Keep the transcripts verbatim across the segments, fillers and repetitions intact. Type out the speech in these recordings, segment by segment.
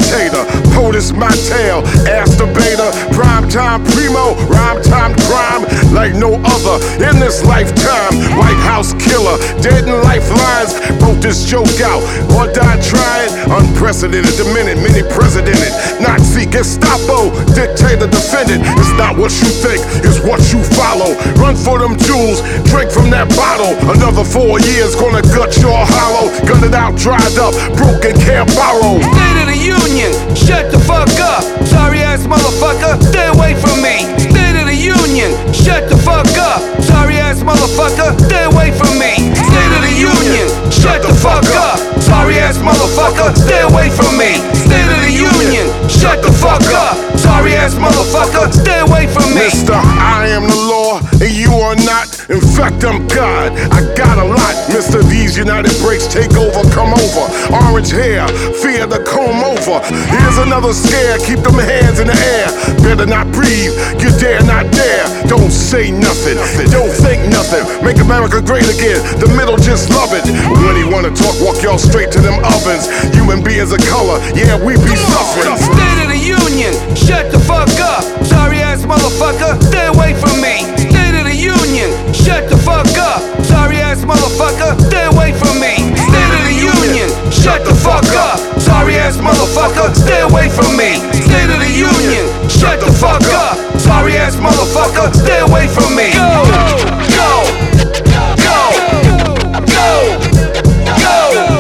dictator. POTUS my tale, ask the beta. Prime time primo, rhyme time crime like no other in this lifetime. White House killer, dead in lifelines. Wrote this joke out or died trying. Unprecedented, the minute, many presidented. Nazi, Gestapo, dictator, defendant. It's not what you think, it's what you follow. Run for them jewels, drink from that bottle. Another four years gonna gut your hollow. Gun it out, dried up, broken, can't borrow. State of the Union, shut the fuck up. Sorry ass motherfucker, stay away from me. State of the Union, shut the fuck up. Sorry ass motherfucker, stay away from me. State of the Union, shut the fuck up. Sorry ass motherfucker, stay away from me. State of the Union, shut the fuck up. Sorry ass motherfucker, stay away from me. Mister, I am the law and you are not. In fact, I'm God. I got a lot. Mister, these United Breaks take over, come over. Orange hair, fear the comb over. Here's another scare, keep them hands in the air. Better not breathe, you dare not dare. Don't say nothing, don't think nothing. Make America great again, the middle just love it. When he wanna talk, walk y'all straight to them ovens. Human beings of color, yeah, we be suffering. State of the Union, shut the fuck up. Sorry ass motherfucker, stay away from me. State of the Union, shut the fuck up. Sorry ass motherfucker, stay away from me. State of the Union, shut the fuck up. Sorry ass motherfucker, stay away from me. State of the Union, shut the fuck up. Sorry ass motherfucker, stay away from me. Go, go, go, go, go,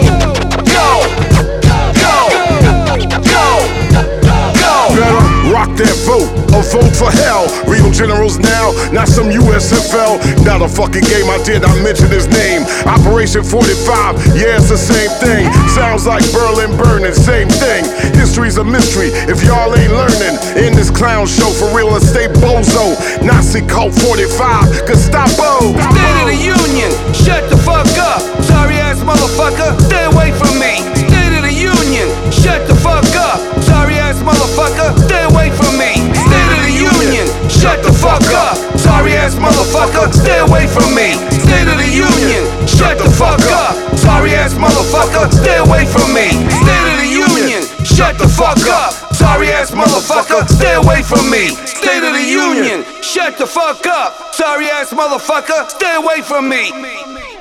go, go, go. Better rock that vote or vote for hell. Real generals now, not some U S F L. Not a fucking game I did, I mentioned his name. Operation forty-five, yeah, it's the same thing. Sounds like Berlin burning, same thing. History's a mystery if y'all ain't learning. In this clown show for real estate bozo. Nazi cult forty-five, Gestapo. State of the Union, shut the fuck up. Sorry ass motherfucker, stay away from me. State of the Union, shut the fuck up. Sorry ass motherfucker, stay away from me. State of the Union, shut the fuck up. Sorry ass motherfucker, stay away from me. State of the Union, shut the fuck up. Sorry ass motherfucker, stay away from me. State of the Union, shut the fuck up. Sorry ass motherfucker, stay away from me. State of the Union, shut the fuck up. Sorry ass motherfucker, stay away from me.